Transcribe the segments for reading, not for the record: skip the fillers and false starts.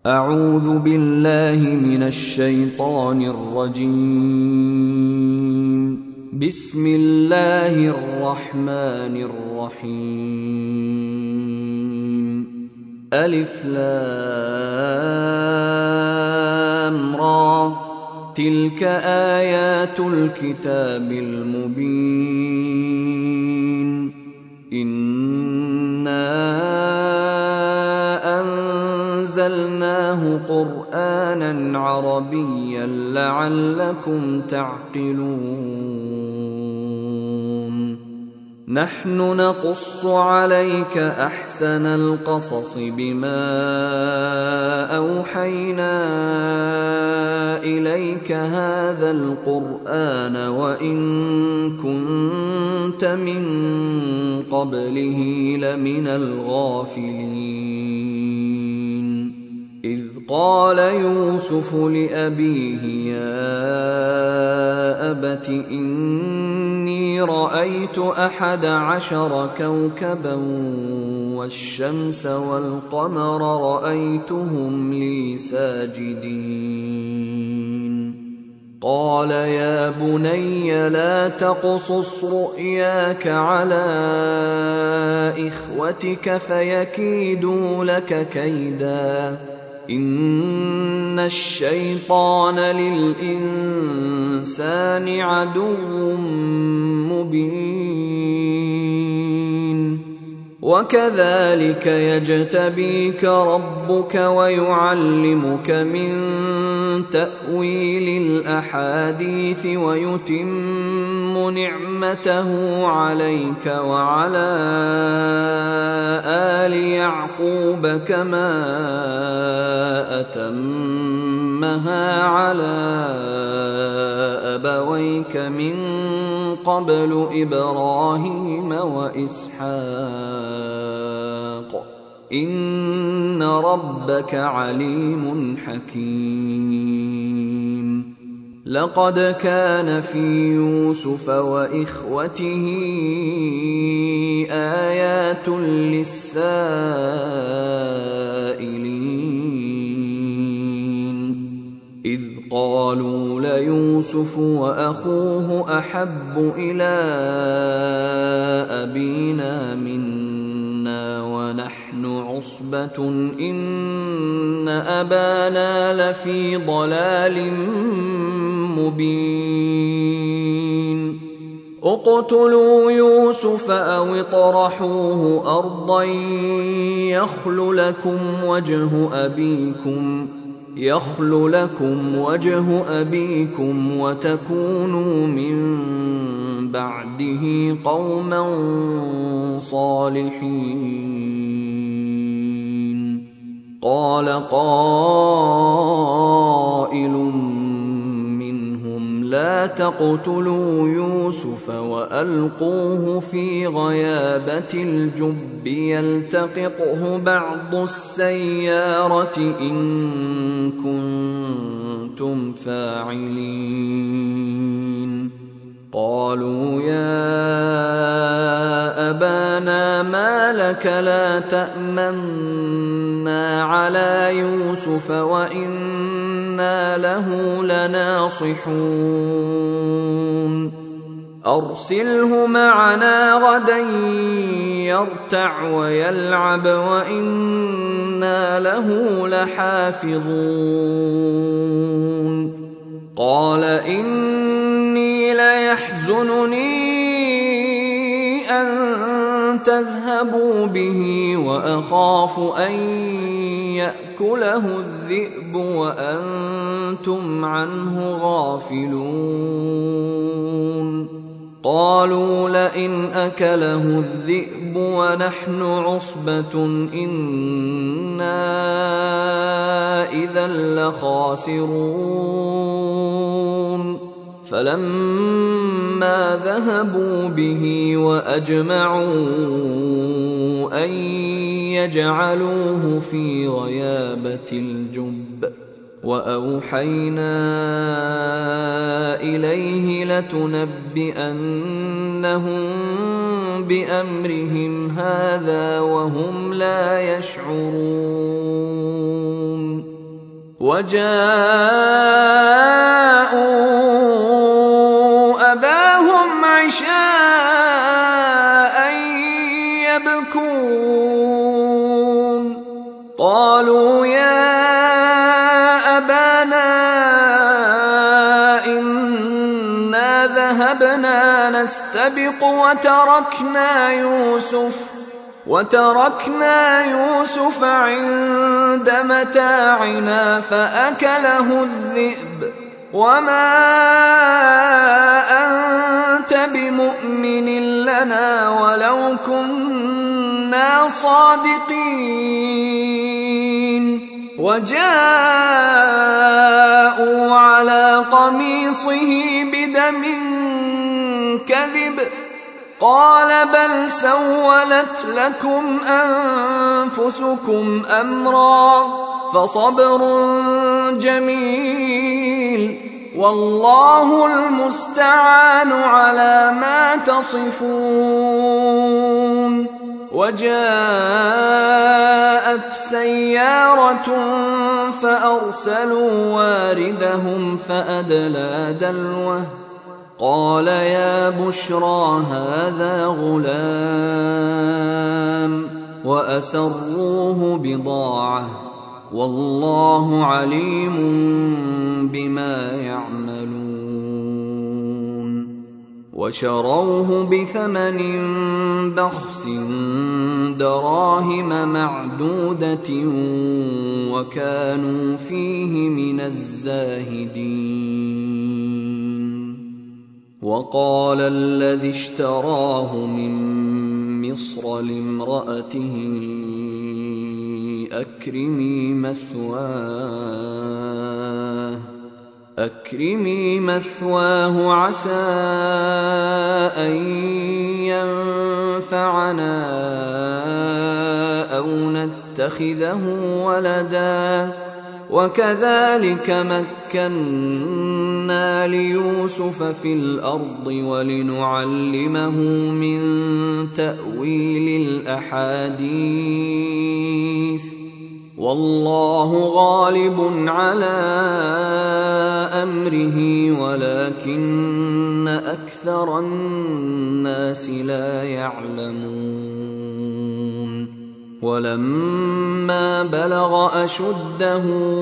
أعوذ بالله من الشيطان الرجيم. بسم الله الرحمن الرحيم. ألف لام را، تلك آيات الكتاب المبين. إنا أنزلناه قرآنا عربيا لعلكم تعقلون. نحن نقص عليك أحسن القصص بما أوحينا إليك هذا القرآن وإن كنت من قبله لمن الغافلين. إذ قال يوسف لأبيه يا أبت إني رأيت 11 كوكبا والشمس والقمر رأيتهم لي ساجدين. قال يا بني لا تقصص رؤياك على إخوتك فيكيدوا لك كيدا، إن الشيطان للإنسان عدو مبين. وكذلك يجتبيك ربك ويعلمك من تأويل الأحاديث ويتم نعمته عليك وعلى آل يعقوب كما أتمها على أبويك من قبل إبراهيم وإسحاق، إن ربك عليم حكيم. لقد كان في يوسف وإخوته آيات للسائلين، إذ قالوا ليوسف وأخوه أحب إلى أبينا منا ونحن عصبة إن أبانا لفي ضلال مبين. اقتلوا يوسف أو اطرحوه أرضا يخل لكم وجه أبيكم وتكونوا من بعده قوما صالحين. قال قائل منهم لا تقتلوا يوسف وألقوه في غيابة الجب يلتقطه بعض السيارة إن كنتم فاعلين. قالوا يا أبانا ما لك لا تأمنا على يوسف وإنا له لناصحون. أرسله معنا غدا يرتع ويلعب وإنا له لحافظون. قال إني ليحزنني أن تذهبوا به وأخاف أن يأكله الذئب وأنتم عنه غافلون. قالوا لئن أكله الذئب ونحن عصبة إنا إذا لخاسرون. فلما ذهبوا به وأجمعوا أن يجعلوه في غيابة الجب وأوحينا إليه لتنبئنهم بأمرهم هذا وهم لا يشعرون وجاءوا أباهم عشاء يبكون قالوا يا أبانا إنا ذهبنا نستبق وتركنا يوسف عند متاعنا فأكله الذئب وما أنت بمؤمن لنا ولو كنا صادقين وجاءوا على قميصه بدم كذب قال بل سولت لكم أنفسكم أمرا فصبر جميل والله المستعان على ما تصفون وجاءت سيارة فأرسلوا واردهم فأدلى دلوه قال يا بشرى هذا غلام وأسروه بضاعة والله عليم بما يعملون وشروه بثمن بخس دراهم معدودة وكانوا فيه من الزاهدين وقال الذي اشتراه من مصر لامرأته أكرمي مثواه عسى أن ينفعنا أو نتخذه ولدا وكذلك مكنا ليوسف في الأرض ولنعلمه من تأويل الأحاديث والله غالب على أمره ولكن أكثر الناس لا يعلمون ولما بلغ أشده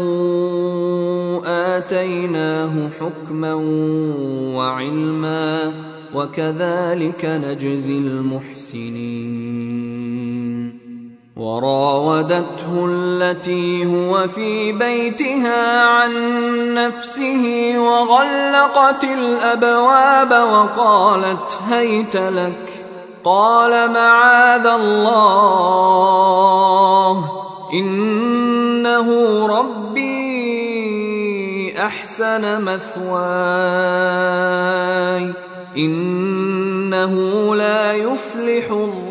آتيناه حكما وعلما وكذلك نجزي المحسنين وراودته التي هو في بيتها عن نفسه وغلقت الأبواب وقالت هيت لك قال معاذ الله إنه ربي أحسن مثواي إنه لا يفلح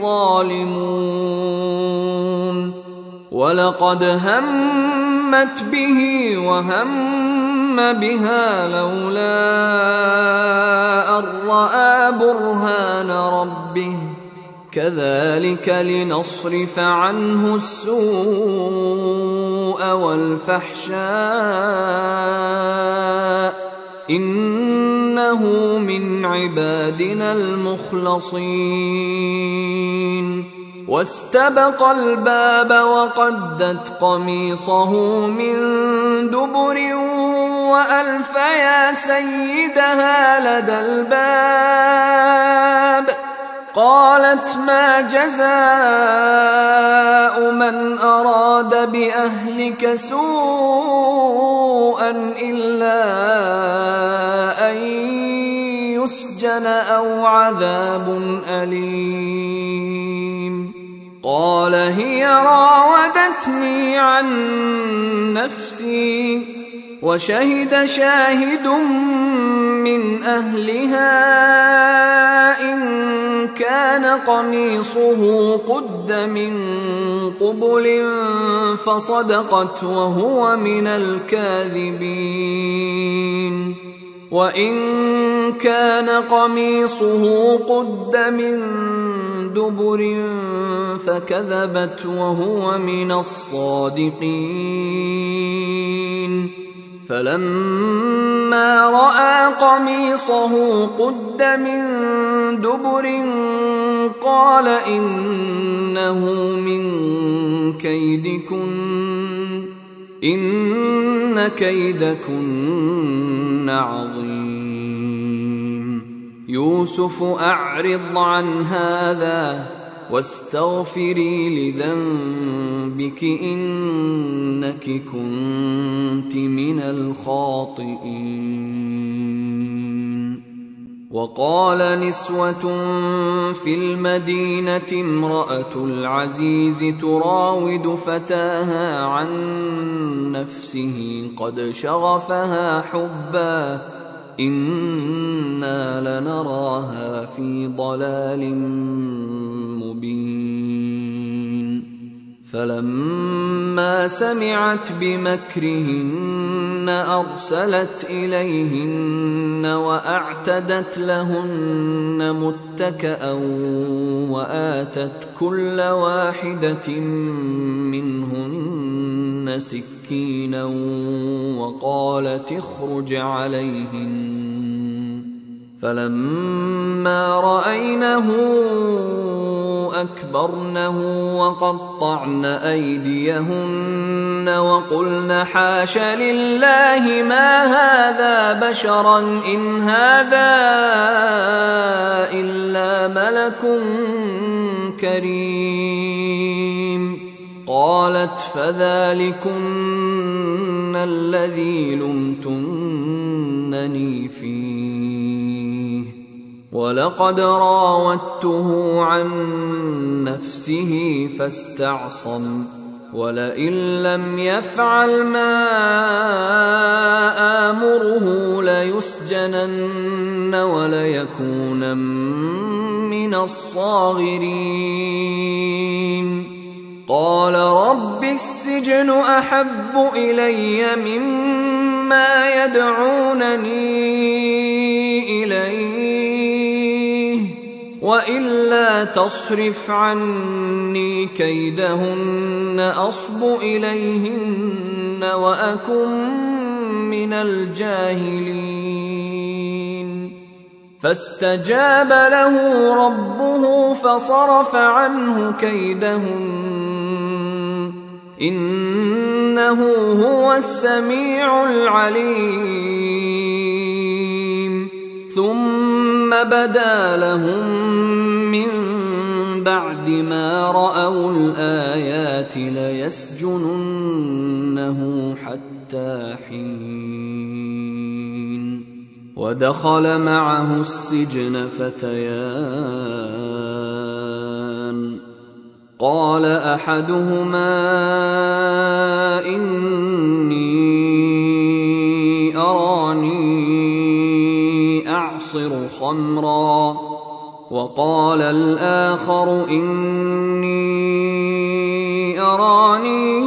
الظالمون ولقد همت به وهم بها لولا أن رأى برهان ربه كذلك لنصرف عنه السوء والفحشاء إنه من عبادنا المخلصين واستبق الباب وقدت قميصه من دبر وألف يا سيدها لدى الباب قالت ما جزاء من أراد بأهلك سوءا إلا أن يسجن أو عذاب أليم قال هي راودتني عن نفسي وشهد شاهد من أهلها إن كان قميصه قد من قبل فصدقت وهو من الكاذبين وإن كان قميصه قد من دبر فكذبت وهو من الصادقين فلما رأى قميصه قد من دبر قال إنه من كيدكن إن كيدكن عظيم. يوسف أعرض عن هذا واستغفري لذنبك إنك كنت من الخاطئين. وقال نسوة في المدينة امرأة العزيز تراود فتاها عن نفسه قد شغفها حبا إنا لنراها في ضلال مبين. فلما سمعت بمكرهن أرسلت إليهن وأعتدت لهن متكأ وآتت كل واحدة منهن سكينا وقالت اخرج عليهن. فلما رأينه أكبرنه وقطعن أيديهن وقلن حاش لله ما هذا بشرا إن هذا إلا ملك كريم. قالت فذلكن الذي لمتنني فيه ولقد راودته عن نفسه فاستعصم ولئن لم يفعل ما آمره ليسجنن وليكونن من الصاغرين. قال رب السجن أحب إلي مما يدعونني إليه وإلا تصرف عني كيدهن أصب إليهن وأكن من الجاهلين. فاستجاب له ربه فصرف عنه كيدهن إنه هو السميع العليم. ثم بدا لهم من بعد ما رأوا الآيات ليسجننه حتى حين. ودخل معه السجن فتيان قال أحدهما إني أراني أعصر خمرا وقال الآخر إني أراني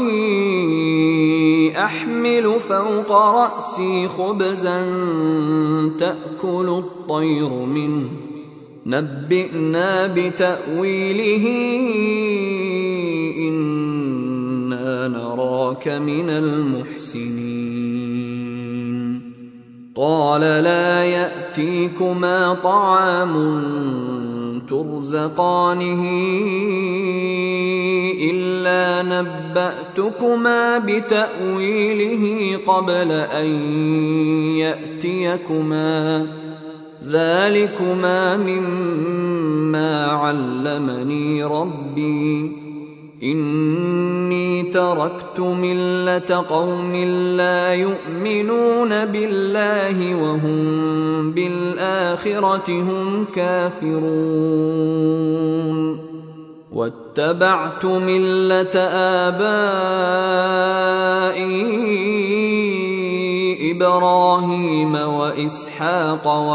أحمل فوق رأسي خبزا تأكل الطير منه نبئنا بتأويله إنا نراك من المحسنين. قال لا يأتيكما طعام ترزقانه إلا نبأتكما بتأويله قبل أن يأتيكما ذلكما مما علمني ربي إني تركت ملة قوم لا يؤمنون بالله وهم بالآخرة هم كافرون واتبعت ملة آبائي إبراهيم وإسحاق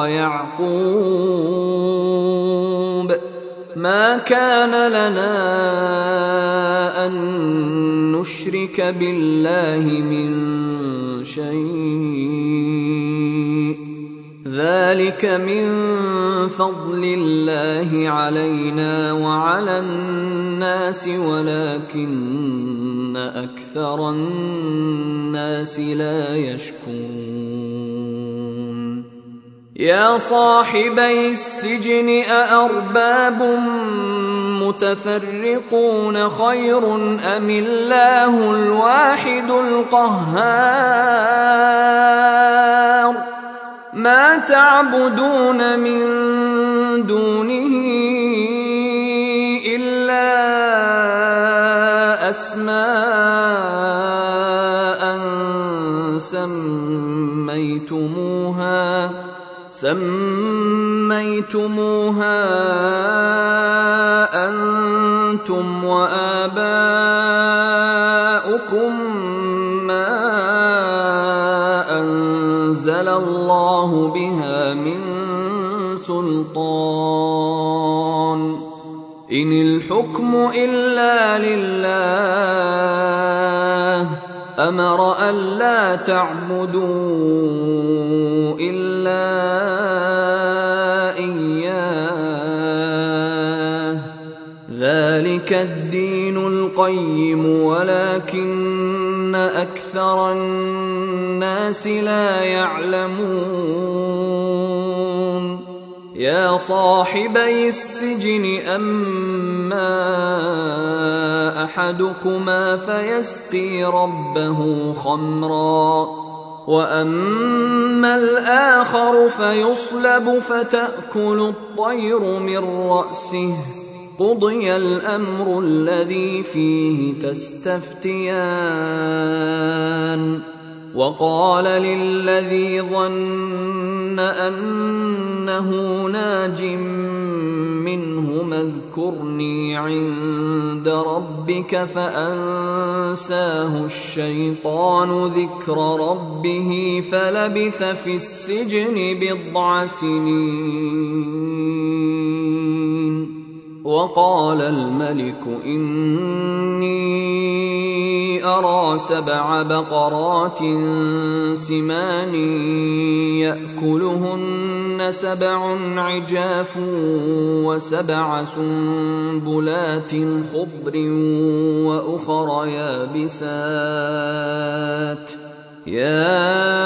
ويعقوب ما كان لنا أن نشرك بالله من شيء ذلك من فضل الله علينا وعلى الناس ولكن أكثر الناس لا يشكرون يا صاحبي السجن أأرباب متفرقون خير أم الله الواحد القهار ما تعبدون من دونه إلا أسماء سميتموها أنتم وآباؤكم ما أنزل الله بها من سلطان إن الحكم إلا لله أمر ألا تعبدوا إلا إياه ذلك الدين القيم ولكن أكثر الناس لا يعلمون يا صاحبي السجن أما أحدكما فيسقي ربه خمرا وأما الآخر فيصلب فتأكل الطير من رأسه قضي الأمر الذي فيه تستفتيان وقال للذي ظن أنه ناج منهما اذكرني عند ربك فأنساه الشيطان ذكر ربه فلبث في السجن بضع سنين وقال الملك إني أرى 7 بقرات سمان يأكلهن 7 عجاف و7 سنبلات خضر وأخر يابسات يا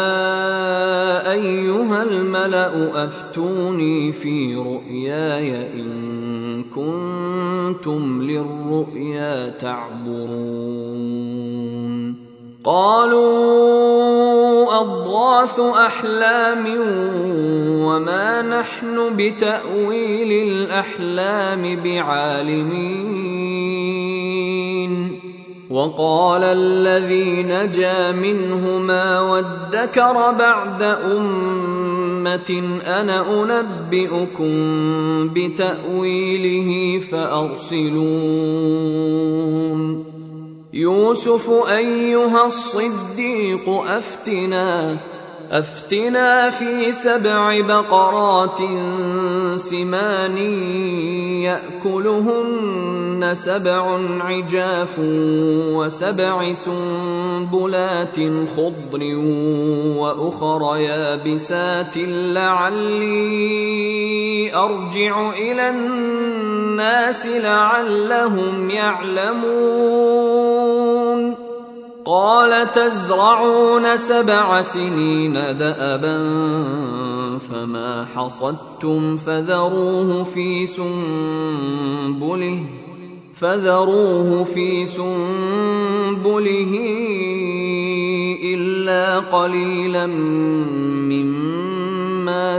أيها الملأ أفتوني في رؤياي إن كنتم للرؤيا تعبرون قالوا أضغاث أحلام وما نحن بتأويل الأحلام بعالمين وقال الذي نجا منهما وادكر بعد أمة أنا أنبئكم بتأويله فأرسلون يوسف أيها الصديق أفتنا في 7 بقرات سمان يأكلهن 7 عجاف و7 سنبلات خضر وأخر يابسات لعلي أرجع إلى الناس لعلهم يعلمون قال تزرعون 7 سنين دأبا فما حصدتم فذروه في سنبله إلا قليلا مما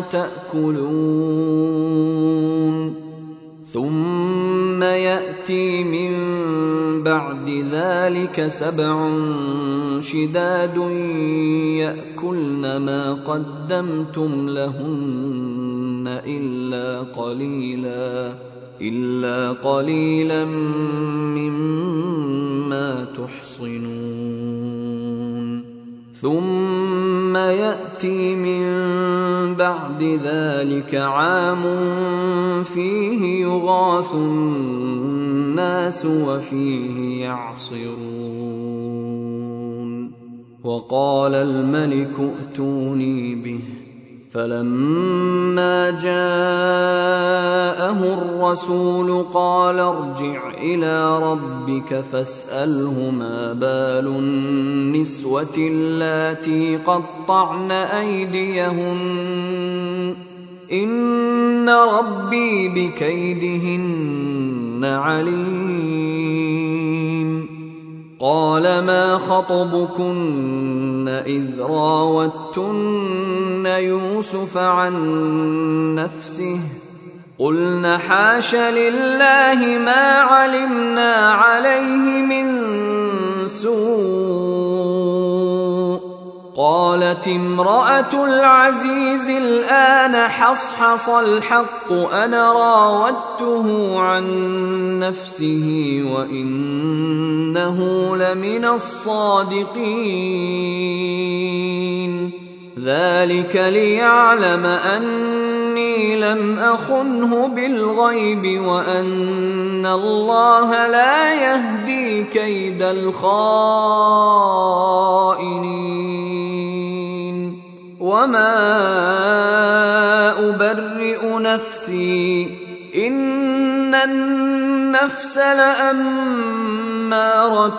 تأكلون ثم يأتي من بعد ذلك 7 شداد يأكلن ما قدمتم لهن إلا قليلا مما تحصنون ثم يأتي من بعد ذلك عام فيه يغاث الناس وفيه يعصرون وقال الملك ائتوني به فلما جاءه الرسول قال ارجع إلى ربك فاسأله ما بال النسوة اللاتي قطعن أيديهن إن ربي بكيدهن عليم. قال ما خطبكن إذ راوتن يوسف عن نفسه قلن حاش لله ما علمنا عليه من سوء. قالت امرأة العزيز الآن حصحص الحق أنا راودته عن نفسه وإنه لمن الصادقين. ذلك ليعلم أني لم أخنه بالغيب وأن الله لا يهدي كيد الخائنين. وما أبرئ نفسي إن النفس لأمارة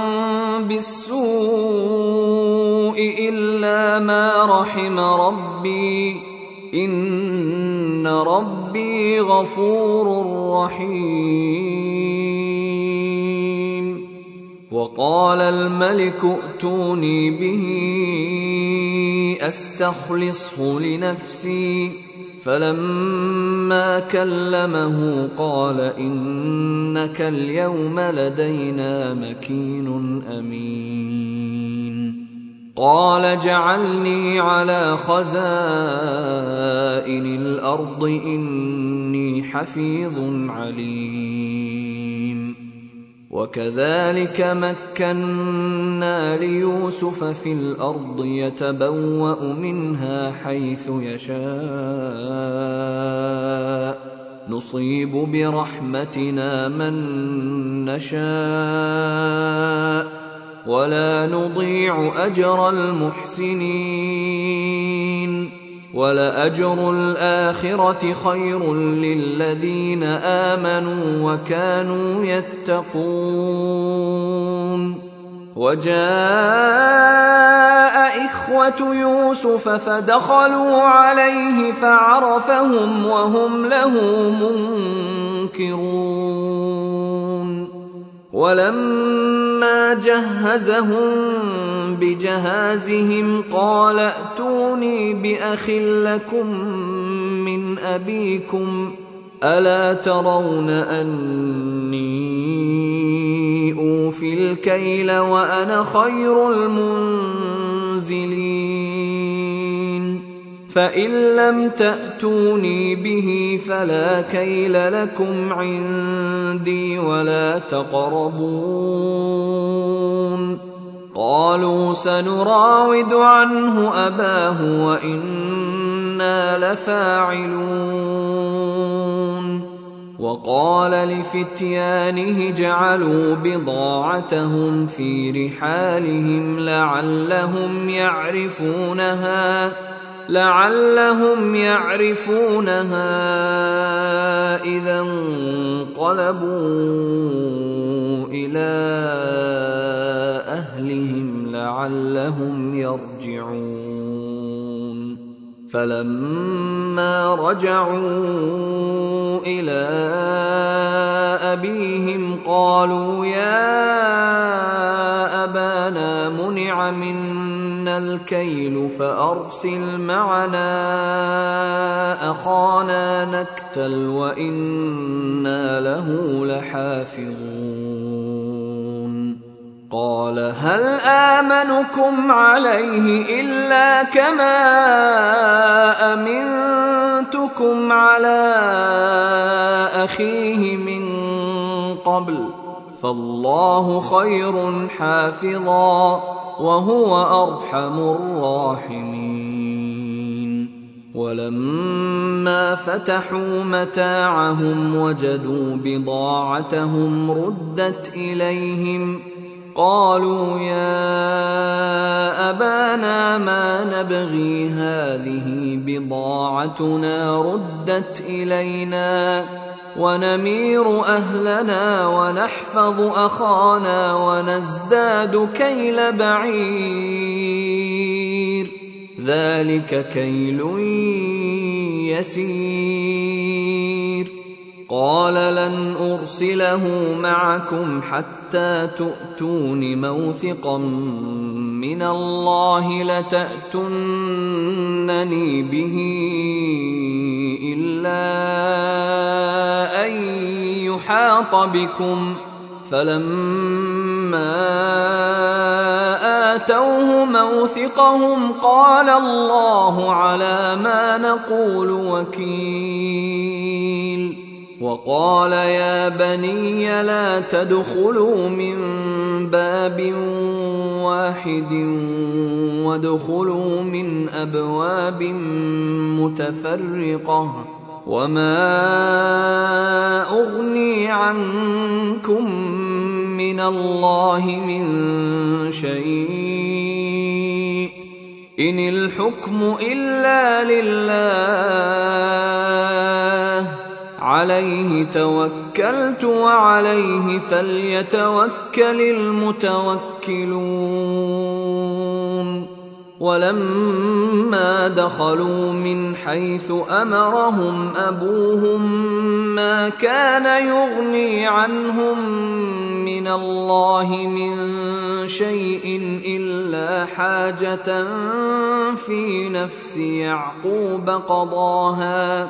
بالسوء إلا ما رحم ربي إن ربي غفور رحيم. وقال الملك ائتوني به أستخلصه لنفسي فلما كلمه قال إنك اليوم لدينا مكين أمين. قال اجعلني على خزائن الأرض إني حفيظ عليم. وكذلك مكنا ليوسف في الأرض يتبوأ منها حيث يشاء نصيب برحمتنا من نشاء ولا نضيع أجر المحسنين. ولأجر الآخرة خير للذين آمنوا وكانوا يتقون. وجاء إخوة يوسف فدخلوا عليه فعرفهم وهم له منكرون. ولما جهزهم بجهازهم قال ائتوني بأخ لكم من أبيكم ألا ترون أني أوفي الكيل وأنا خير المنزلين. فإن لم تأتوني به فلا كيل لكم عندي ولا تقربون. قالوا سنراود عنه أباه وإنا لفاعلون. وقال لفتيانه جعلوا بضاعتهم في رحالهم لعلهم يعرفونها إذا انقلبوا إلى أهلهم لعلهم يرجعون. فلما رجعوا إلى أبيهم قالوا يا أبانا منع منا الكيل فأرسل معنا أخانا نكتل وإنا له لحافظون. قال هل آمنكم عليه إلا كما أمنتكم على أخيه من قبل فالله خير حافظا وهو أرحم الراحمين. ولما فتحوا متاعهم وجدوا بضاعتهم ردت إليهم قالوا يا أبانا ما نبغي هذه بضاعتنا ردت إلينا ونمير أهلنا ونحفظ أخانا ونزداد كيل بعير ذلك كيل يسير قال لن أرسله معكم حتى تؤتون موثقا من الله لتأتونني به إلا أن يحاط بكم فلما آتوه موثقهم قال الله على ما نقول وكيل وقال يا بني لا تدخلوا من باب واحد وادخلوا من أبواب متفرقة وما أغني عنكم من الله من شيء إن الحكم إلا لله عليه توكلت وعليه فليتوكل المتوكلون ولما دخلوا من حيث أمرهم أبوهم ما كان يغني عنهم من الله من شيء إلا حاجة في نفس يعقوب قضاها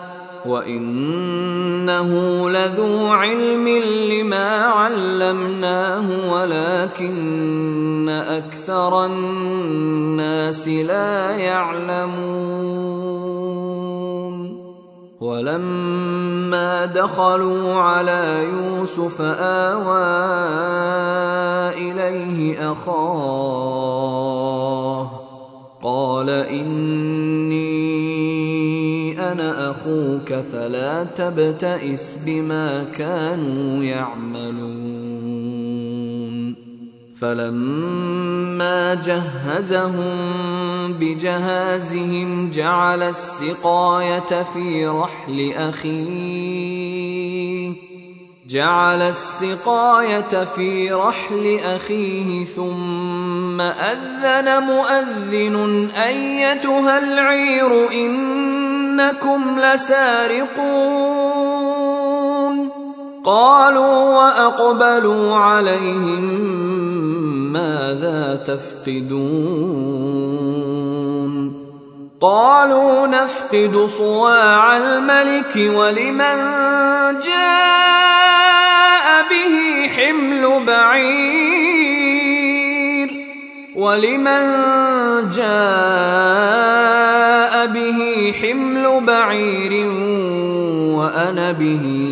وإنه لذو علم لما علمناه ولكن أكثر الناس لا يعلمون ولما دخلوا على يوسف آوى إليه أخاه قال إني أنا أخوك فلا تبتئس بما كانوا يعملون فلما جهزهم بجهازهم جعل السقاية في رحل أخيه ثم أذن مؤذن أيتها العير إنكم لسارقون قالوا وأقبلوا عليهم ماذا تفقدون قالوا نفقد صواع الملك ولمن جاء به حمل بعير وأنا به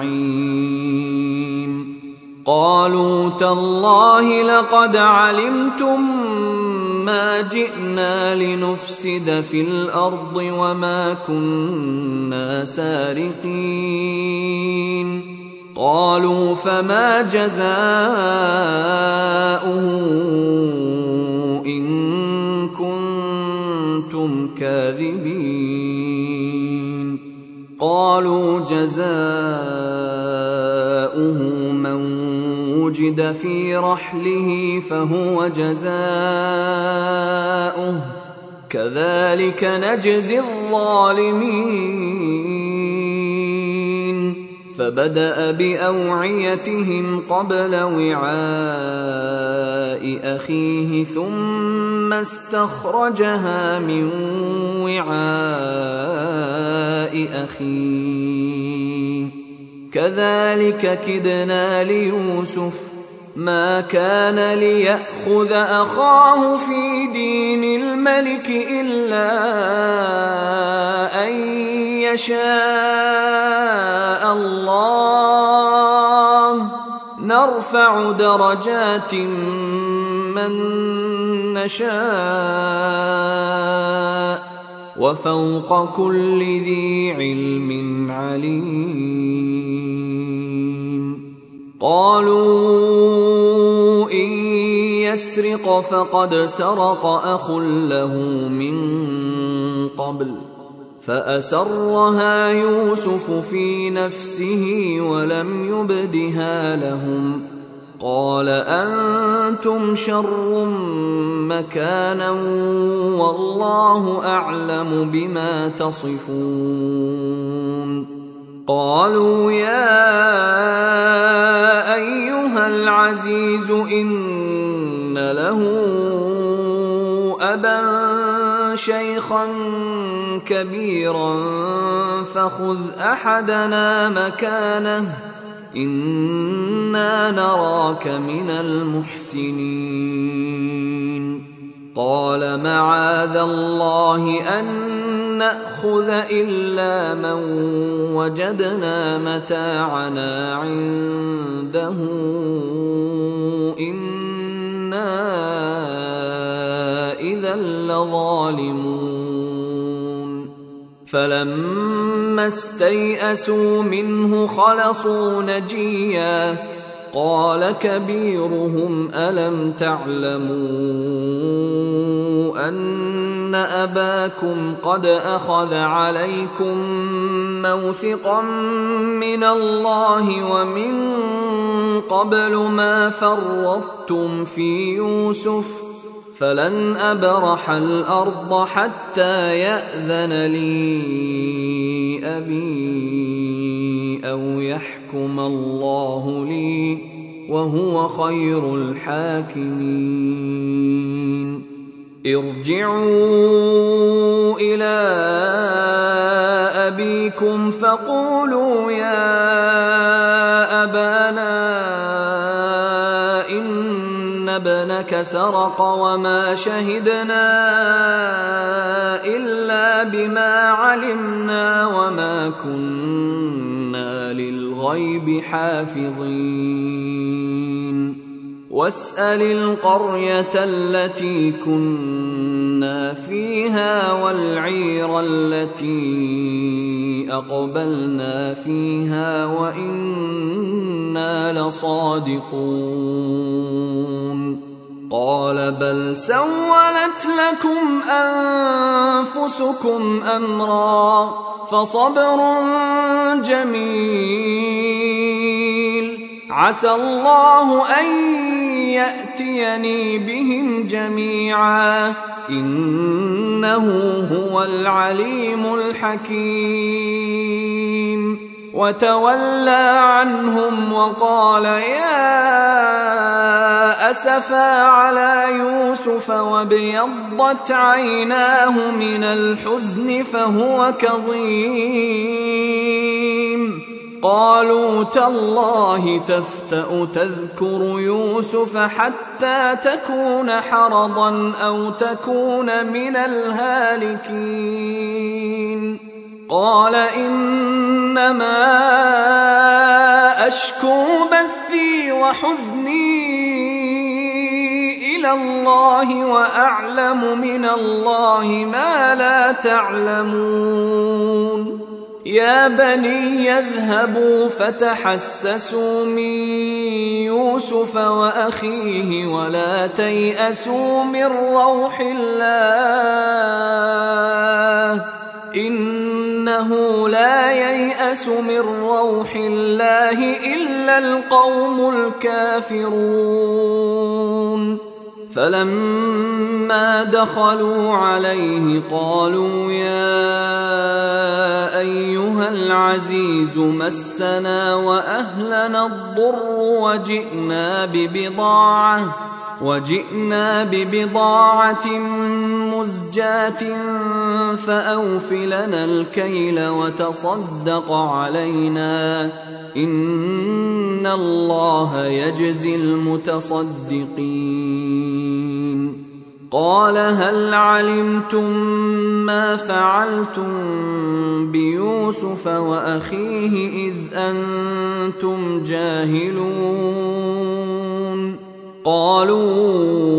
زعيم قالوا تالله لقد علمتم ما جئنا لنفسد في الأرض وما كنا سارقين قالوا فما جزاؤه إن كنتم كاذبين قالوا جزاؤه من وجد في رحله فهو جزاؤه كذلك نجزي الظالمين فبدأ بأوعيتهم قبل وعاء أخيه ثم استخرجها من وعاء أخيه كذلك كدنا ليوسف ما كان ليأخذ أخاه في دين الملك إلا أن يشاء الله نرفع درجات من نشاء وفوق كل ذي علم عليم قالوا إن يسرق فقد سرق أخ له من قبل فأسرها يوسف في نفسه ولم يبدها لهم قال أنتم شر مكانا والله أعلم بما تصفون قالوا يا أيها العزيز إن له أبا شيخا كبيرا فخذ أحدنا مكانه إنا نراك من المحسنين قال معاذ الله أن نأخذ إلا من وجدنا متاعنا عنده إنا إذا لظالمون فلما استيئسوا منه خلصوا نجيا قال كبيرهم ألم تعلموا أن أباكم قد أخذ عليكم موثقا من الله ومن قبل ما فرطتم في يوسف فلن أبرح الأرض حتى يأذن لي أبي أو يحكم الله لي وهو خير الحاكمين ارجعوا إلى أبيكم فقولوا يا أبانا إن ابنك سرق وما شهدنا إلا بما علمنا وما كنا للغيب حافظين واسأل القرية التي كنا فيها والعير التي أقبلنا فيها وإنا لصادقون قال بل سولت لكم أنفسكم أمرا فصبر جميل عسى الله أن يأتيني بهم جميعا إنه هو العليم الحكيم وتولى عنهم وقال يا أسفا على يوسف وابيضت عيناه من الحزن فهو كظيم قالوا تالله تفتأ تذكر يوسف حتى تكون حرضا أو تكون من الهالكين قال إنما أشكو بثي وحزني إلى الله وأعلم من الله ما لا تعلمون يا بني يذهبوا فتحسسوا من يوسف وأخيه ولا تيأسوا من روح الله إنه لا ييأس من روح الله إلا القوم الكافرون فلما دخلوا عليه قالوا يا أيها العزيز مسنا وأهلنا الضر وجئنا ببضاعة مزجاة فأوف لنا الكيل وتصدق علينا إن الله يجزي المتصدقين قال هل علمتم ما فعلتم بيوسف وأخيه إذ أنتم جاهلون قالوا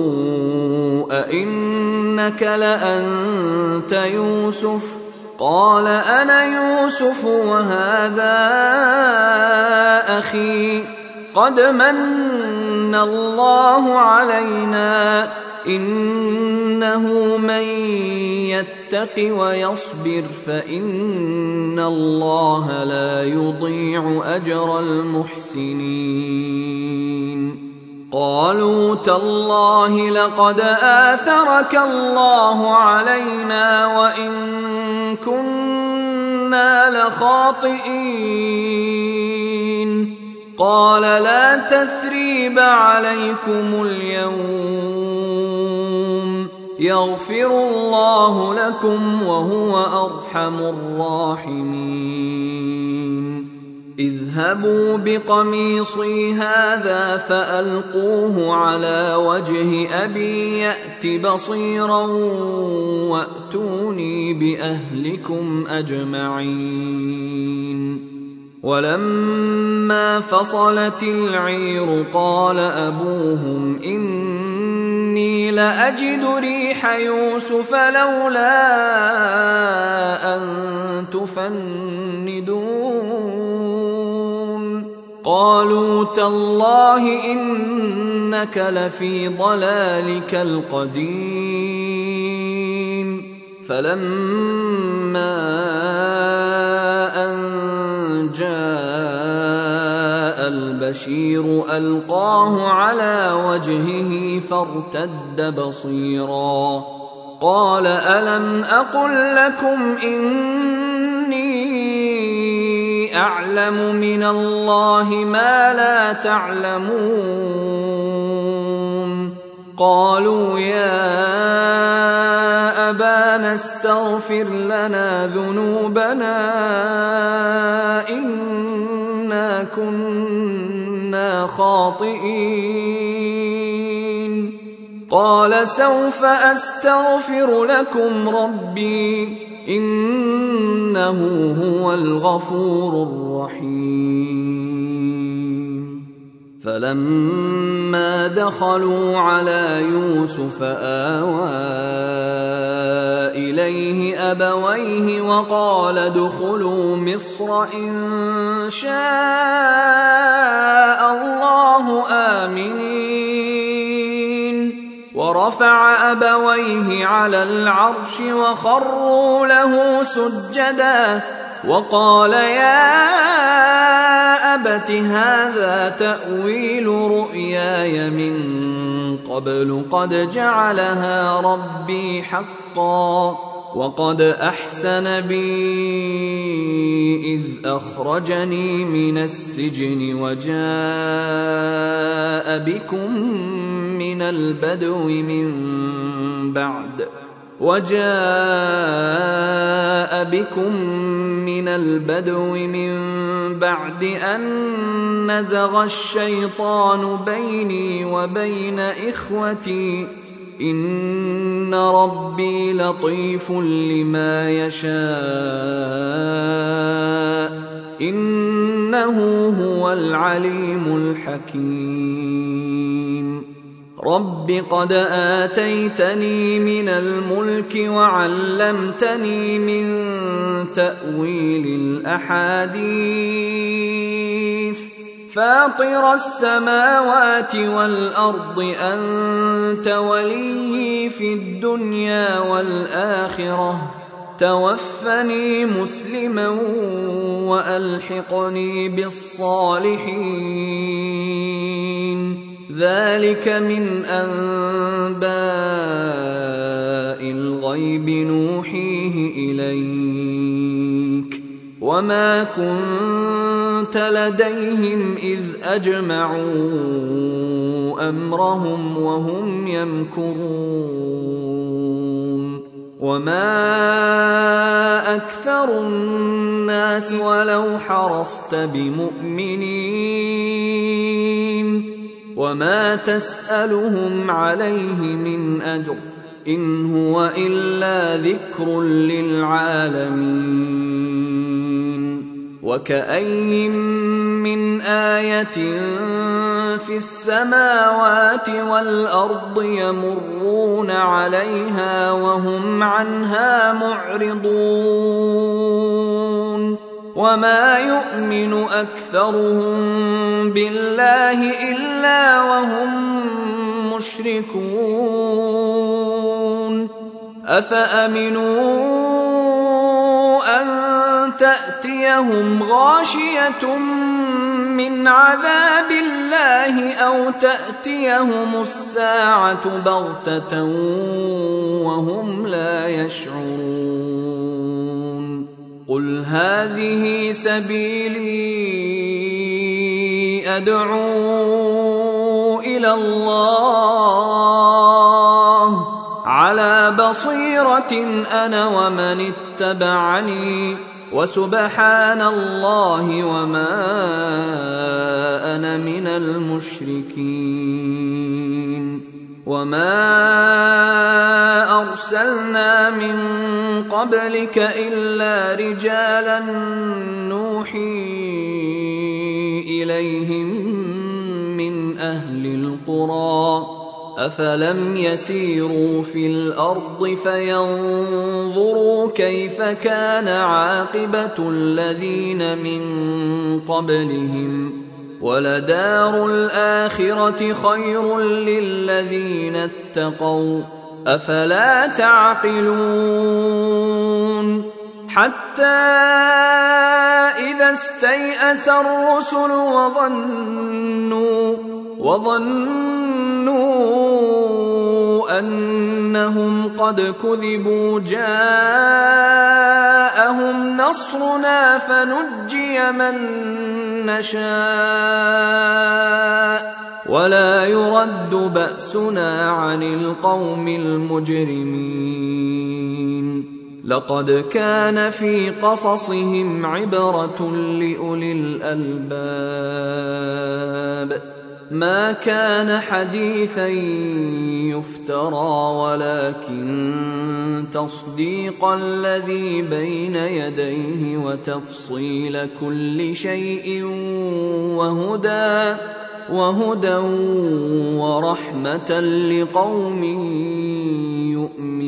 أئنك لأنت يوسف قال أنا يوسف وهذا أخي قد من الله علينا إنه من يتق ويصبر فإن الله لا يضيع أجر المحسنين قالوا تالله لقد آثرك الله علينا وإن كنا لخاطئين قال لا تثريب عليكم اليوم يغفر الله لكم وهو أرحم الراحمين اذهبوا بقميصي هذا فألقوه على وجه أبي يأت بصيرا وأتوني بأهلكم أجمعين ولما فصلت العير قال أبوهم إني لأجد ريح يوسف لولا أن تفندون قالوا تالله إنك لفي ضلالك القديم فلما أن جاء البشير ألقاه على وجهه فارتد بصيرا قال ألم أقل لكم إني أعلم من الله ما لا تعلمون قالوا يا أبانا استغفر لنا ذنوبنا إنا كنا خاطئين قال سوف أستغفر لكم ربي إنه هو الغفور الرحيم فلما دخلوا على يوسف آوى إليه أبويه وقال ادخلوا مصر إن شاء الله آمنين ورفع أبويه على العرش وخروا له سجدا وقال يا أبت هذا تأويل رؤياي من قبل قد جعلها ربي حقا وقد أحسن بي إذ أخرجني من السجن وجاء بكم من البدو من بعد أن نزغ الشيطان بيني وبين إخوتي إن ربي لطيف لما يشاء إنه هو العليم الحكيم رب قد آتيتني من الملك وعلمتني من تأويل الأحاديث فاطر السماوات والأرض أنت ولي في الدنيا والآخرة توفني مسلما وألحقني بالصالحين ذلك من أنباء الغيب نوحيه إليك وما كنت لديهم إذ أجمعوا أمرهم وهم يمكرون وما أكثر الناس ولو حرصت بمؤمنين وما تسألهم عليه من أجر إن هو إلا ذكر للعالمين وكأي من آية في السماوات والأرض يمرون عليها وهم عنها معرضون وما يؤمن أكثرهم بالله إلا وهم مشركون أفأمنوا أن تأتيهم غاشية من عذاب الله أو تأتيهم الساعة بغتة وهم لا يشعرون قل هذه سبيلي أدعو إلى الله على بصيرة أنا ومن اتبعني وسبحان الله وما أنا من المشركين وما أرسلنا من قبلك إلا رجالا نوحي إليهم من أهل القرى أفلم يسيروا في الأرض فينظروا كيف كان عاقبة الذين من قبلهم ولدار الآخرة خير للذين اتقوا أفلا تعقلون حتى إذا استيأس الرسل وظنوا أنهم قد كذبوا جاءهم نصرنا فنجي من نشاء ولا يرد بأسنا عن القوم المجرمين لقد كان في قصصهم عبرة لأولي الألباب ما كان حديثا يفترى ولكن تصديق الذي بين يديه وتفصيل كل شيء وهدى ورحمة لقوم يؤمنون